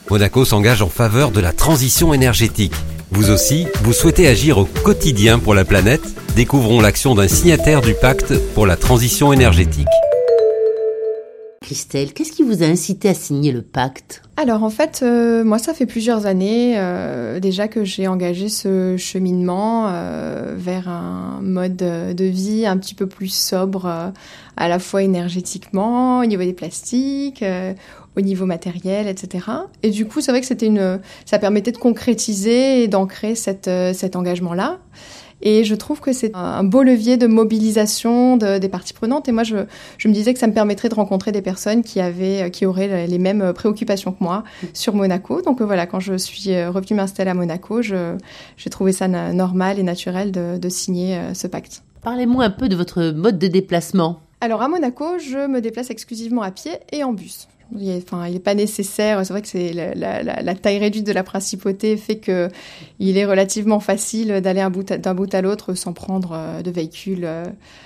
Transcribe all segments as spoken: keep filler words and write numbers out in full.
Monaco s'engage en faveur de la transition énergétique. Vous aussi, vous souhaitez agir au quotidien pour la planète ? Découvrons l'action d'un signataire du pacte pour la transition énergétique. Christelle, qu'est-ce qui vous a incité à signer le pacte ? Alors en fait, euh, moi ça fait plusieurs années euh, déjà que j'ai engagé ce cheminement euh, vers un mode de vie un petit peu plus sobre, euh, à la fois énergétiquement, au niveau des plastiques, euh, au niveau matériel, et cetera. Et du coup, c'est vrai que c'était une, ça permettait de concrétiser et d'ancrer cette, euh, cet engagement-là. Et je trouve que c'est un beau levier de mobilisation de, des parties prenantes. Et moi, je, je me disais que ça me permettrait de rencontrer des personnes qui avaient, qui auraient les mêmes préoccupations que moi sur Monaco. Donc voilà, quand je suis revenue m'installer à Monaco, je, j'ai trouvé ça na- normal et naturel de, de signer ce pacte. Parlez-moi un peu de votre mode de déplacement. Alors à Monaco, je me déplace exclusivement à pied et en bus. Il est, enfin, il n'est pas nécessaire. C'est vrai que c'est la, la, la, la taille réduite de la principauté fait que il est relativement facile d'aller un bout à, d'un bout à l'autre sans prendre de véhicule euh,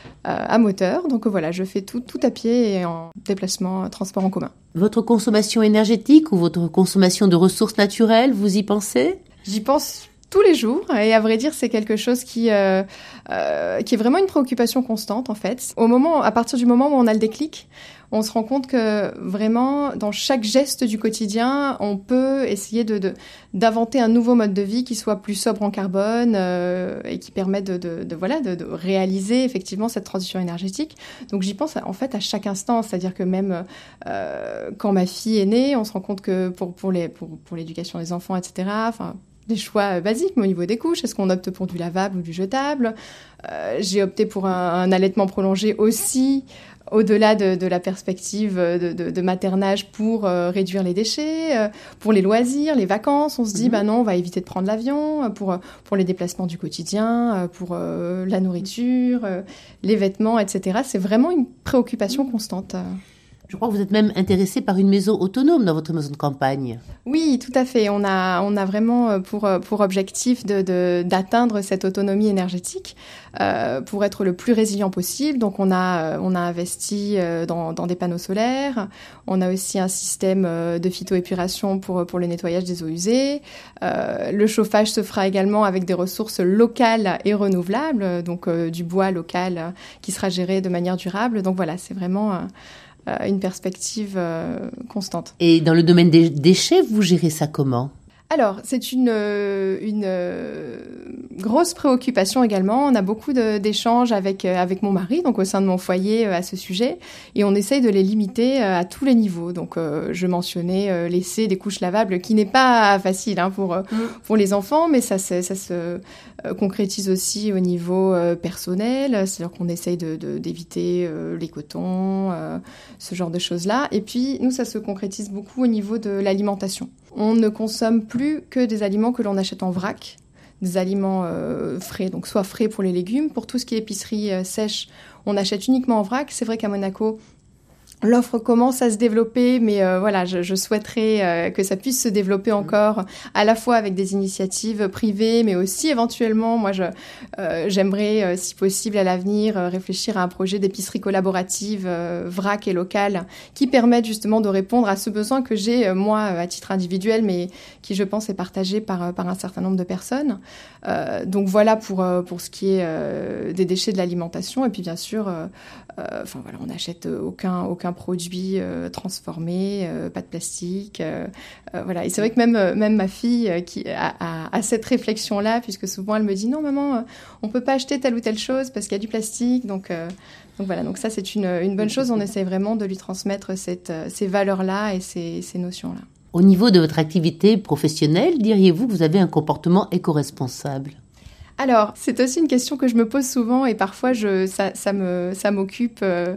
à moteur. Donc voilà, je fais tout, tout à pied et en déplacement, transport en commun. Votre consommation énergétique ou votre consommation de ressources naturelles, vous y pensez ? J'y pense tous les jours, et à vrai dire, c'est quelque chose qui euh, euh, qui est vraiment une préoccupation constante en fait. Au moment, à partir du moment où on a le déclic, on se rend compte que vraiment, dans chaque geste du quotidien, on peut essayer de, de d'inventer un nouveau mode de vie qui soit plus sobre en carbone euh, et qui permette de, de, de voilà de, de réaliser effectivement cette transition énergétique. Donc j'y pense en fait à chaque instant, c'est-à-dire que même euh, quand ma fille est née, on se rend compte que pour pour les pour pour l'éducation des enfants, et cetera. Enfin des choix basiques, mais au niveau des couches, est-ce qu'on opte pour du lavable ou du jetable ? euh, J'ai opté pour un, un allaitement prolongé aussi, au-delà de, de la perspective de, de, de maternage pour euh, réduire les déchets, euh, pour les loisirs, les vacances. On se dit, mmh. bah non, on va éviter de prendre l'avion, pour, pour les déplacements du quotidien, pour euh, la nourriture, euh, les vêtements, et cetera. C'est vraiment une préoccupation constante. Je crois que vous êtes même intéressée par une maison autonome dans votre maison de campagne. Oui, tout à fait. On a, on a vraiment pour, pour objectif de, de, d'atteindre cette autonomie énergétique euh, pour être le plus résilient possible. Donc, on a, on a investi dans, dans des panneaux solaires. On a aussi un système de phytoépuration pour, pour le nettoyage des eaux usées. Euh, le chauffage se fera également avec des ressources locales et renouvelables, donc euh, du bois local qui sera géré de manière durable. Donc voilà, c'est vraiment... Euh, Euh, une perspective euh, constante. Et dans le domaine des déchets, vous gérez ça comment ? Alors, c'est une, une euh, grosse préoccupation également. On a beaucoup de, d'échanges avec, avec mon mari, donc au sein de mon foyer, euh, à ce sujet. Et on essaye de les limiter euh, à tous les niveaux. Donc, euh, je mentionnais euh, l'essai des couches lavables, qui n'est pas facile hein, pour, mmh. pour les enfants, mais ça, ça, ça se euh, concrétise aussi au niveau euh, personnel. C'est-à-dire qu'on essaye de, de, d'éviter euh, les cotons, euh, ce genre de choses-là. Et puis, nous, ça se concrétise beaucoup au niveau de l'alimentation. On ne consomme plus que des aliments que l'on achète en vrac, des aliments euh, frais, donc soit frais pour les légumes. Pour tout ce qui est épicerie euh, sèche, on achète uniquement en vrac. C'est vrai qu'à Monaco, l'offre commence à se développer, mais euh, voilà, je, je souhaiterais euh, que ça puisse se développer encore, à la fois avec des initiatives privées, mais aussi éventuellement, moi, je, euh, j'aimerais, euh, si possible, à l'avenir, euh, réfléchir à un projet d'épicerie collaborative, euh, vrac et locale, qui permette justement de répondre à ce besoin que j'ai, euh, moi, à titre individuel, mais qui, je pense, est partagé par, par un certain nombre de personnes. Euh, donc voilà pour, euh, pour ce qui est euh, des déchets de l'alimentation. Et puis, bien sûr, euh, euh, enfin voilà, on n'achète aucun, aucun produit euh, transformé, euh, pas de plastique, euh, euh, voilà. Et c'est vrai que même même ma fille euh, qui a, a, a cette réflexion-là, puisque souvent elle me dit non maman, euh, on peut pas acheter telle ou telle chose parce qu'il y a du plastique, donc euh, donc voilà. Donc ça c'est une une bonne chose. On essaie vraiment de lui transmettre cette ces valeurs-là et ces ces notions-là. Au niveau de votre activité professionnelle, diriez-vous que vous avez un comportement éco-responsable ? Alors, c'est aussi une question que je me pose souvent et parfois je ça ça me ça m'occupe. Euh,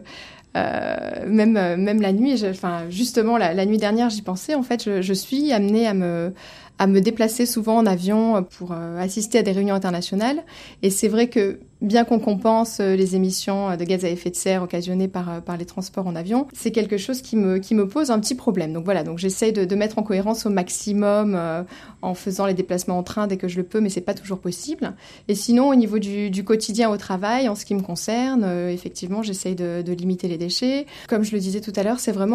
Euh, même même la nuit, je, enfin justement la, la nuit dernière j'y pensais. En fait, je, je suis amenée à me à me déplacer souvent en avion pour euh, assister à des réunions internationales. Et c'est vrai que bien qu'on compense les émissions de gaz à effet de serre occasionnées par par les transports en avion, c'est quelque chose qui me qui me pose un petit problème. Donc voilà, donc j'essaye de, de mettre en cohérence au maximum euh, en faisant les déplacements en train dès que je le peux, mais c'est pas toujours possible. Et sinon, au niveau du, du quotidien au travail, en ce qui me concerne, euh, effectivement, j'essaye de, de limiter les déchets. Comme je le disais tout à l'heure, c'est vraiment à,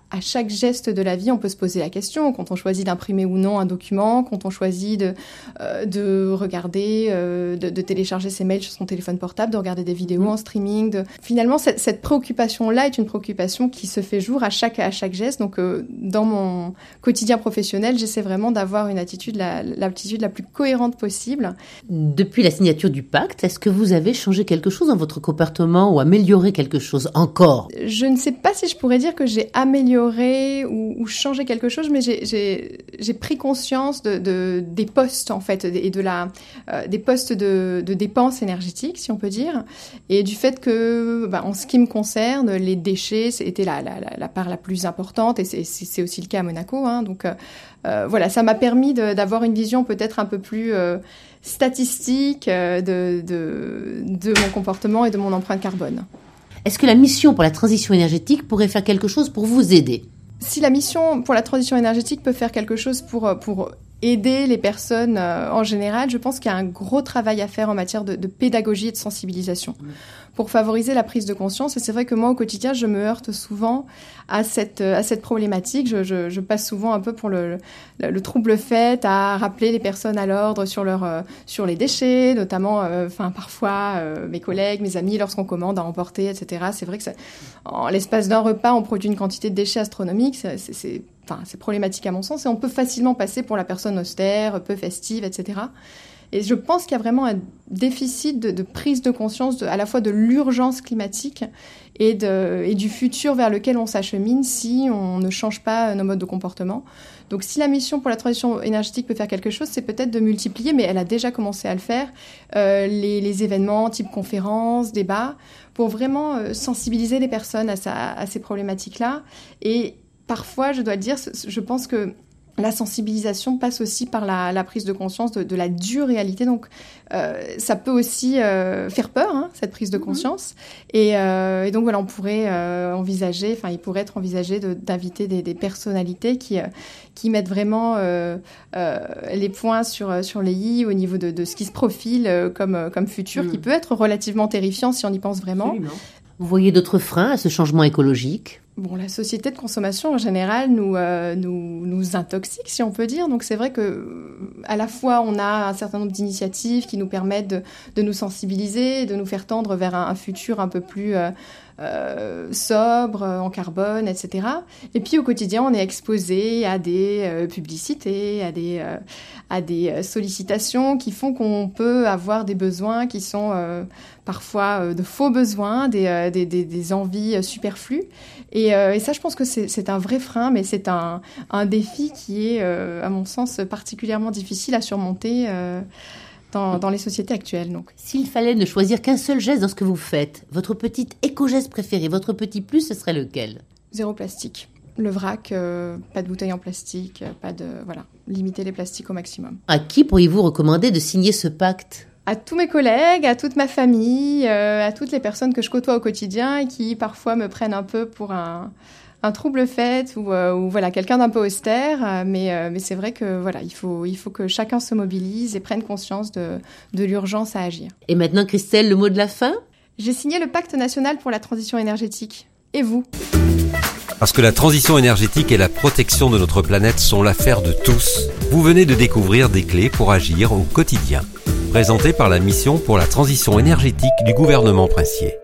à chaque geste de la vie, on peut se poser la question, quand on choisit d'imprimer ou non un document, quand on choisit de, euh, de regarder, euh, de, de télécharger ses mails sur son téléphone portable, de regarder des vidéos en streaming. De... Finalement, cette, cette préoccupation-là est une préoccupation qui se fait jour à chaque, à chaque geste. Donc, euh, dans mon quotidien professionnel, j'essaie vraiment d'avoir une attitude la, l'attitude la plus cohérente possible. Depuis la signature du pacte, est-ce que vous avez changé quelque chose dans votre comportement ou amélioré quelque chose encore ? Je ne sais pas si je pourrais dire que j'ai amélioré Ou, ou changer quelque chose, mais j'ai, j'ai, j'ai pris conscience de, de, des postes, en fait, et de la, euh, des postes de, de dépenses énergétiques, si on peut dire, et du fait que, bah, en ce qui me concerne, les déchets, c'était la, la, la, la part la plus importante, et c'est, c'est aussi le cas à Monaco, hein, donc euh, voilà, ça m'a permis de, d'avoir une vision peut-être un peu plus euh, statistique euh, de, de, de mon comportement et de mon empreinte carbone. Est-ce que la mission pour la transition énergétique pourrait faire quelque chose pour vous aider ? Si la mission pour la transition énergétique peut faire quelque chose pour, pour aider les personnes euh, en général, je pense qu'il y a un gros travail à faire en matière de, de pédagogie et de sensibilisation pour favoriser la prise de conscience. Et c'est vrai que moi, au quotidien, je me heurte souvent à cette, à cette problématique. Je, je, je passe souvent un peu pour le, le, le trouble fait à rappeler les personnes à l'ordre sur, leur, euh, sur les déchets, notamment euh, enfin, parfois euh, mes collègues, mes amis, lorsqu'on commande à emporter, et cetera. C'est vrai que ça, en l'espace d'un repas, on produit une quantité de déchets astronomique. C'est, c'est, c'est, enfin, c'est problématique à mon sens et on peut facilement passer pour la personne austère, peu festive, et cetera. Et je pense qu'il y a vraiment un déficit de, de prise de conscience de, à la fois de l'urgence climatique et, de, et du futur vers lequel on s'achemine si on ne change pas nos modes de comportement. Donc si la mission pour la transition énergétique peut faire quelque chose, c'est peut-être de multiplier, mais elle a déjà commencé à le faire, euh, les, les événements type conférences, débats, pour vraiment euh, sensibiliser les personnes à, sa, à ces problématiques-là. Et parfois, je dois le dire, je pense que la sensibilisation passe aussi par la, la prise de conscience de, de la dure réalité. Donc, euh, ça peut aussi euh, faire peur, hein, cette prise de conscience. Mmh. Et, euh, et donc, voilà, on pourrait euh, envisager, enfin, il pourrait être envisagé de, d'inviter des, des personnalités qui, euh, qui mettent vraiment euh, euh, les points sur, sur les i au niveau de, de ce qui se profile euh, comme, comme futur, mmh. qui peut être relativement terrifiant si on y pense vraiment. Absolument. Vous voyez d'autres freins à ce changement écologique ? Bon, la société de consommation en général nous, euh, nous, nous intoxique, si on peut dire. Donc c'est vrai que à la fois on a un certain nombre d'initiatives qui nous permettent de, de nous sensibiliser, de nous faire tendre vers un, un futur un peu plus euh, euh, sobre, en carbone, et cetera. Et puis au quotidien, on est exposé à des euh, publicités, à des, euh, à des sollicitations qui font qu'on peut avoir des besoins qui sont euh, parfois euh, de faux besoins, des, euh, des, des, des envies superflues. Et, euh, et ça, je pense que c'est, c'est un vrai frein, mais c'est un, un défi qui est, euh, à mon sens, particulièrement difficile à surmonter euh, dans, dans les sociétés actuelles. Donc. S'il fallait ne choisir qu'un seul geste dans ce que vous faites, votre petit éco-geste préféré, votre petit plus, ce serait lequel ? Zéro plastique. Le vrac, euh, pas de bouteilles en plastique, pas de... Voilà, limiter les plastiques au maximum. À qui pourriez-vous recommander de signer ce pacte ? À tous mes collègues, à toute ma famille, euh, à toutes les personnes que je côtoie au quotidien et qui parfois me prennent un peu pour un, un trouble fait ou, euh, ou voilà, quelqu'un d'un peu austère. Mais, euh, mais c'est vrai que voilà, il faut, il faut que chacun se mobilise et prenne conscience de, de l'urgence à agir. Et maintenant, Christelle, le mot de la fin ? J'ai signé le Pacte national pour la transition énergétique. Et vous ? Parce que la transition énergétique et la protection de notre planète sont l'affaire de tous, vous venez de découvrir des clés pour agir au quotidien. Présenté par la Mission pour la transition énergétique du gouvernement princier.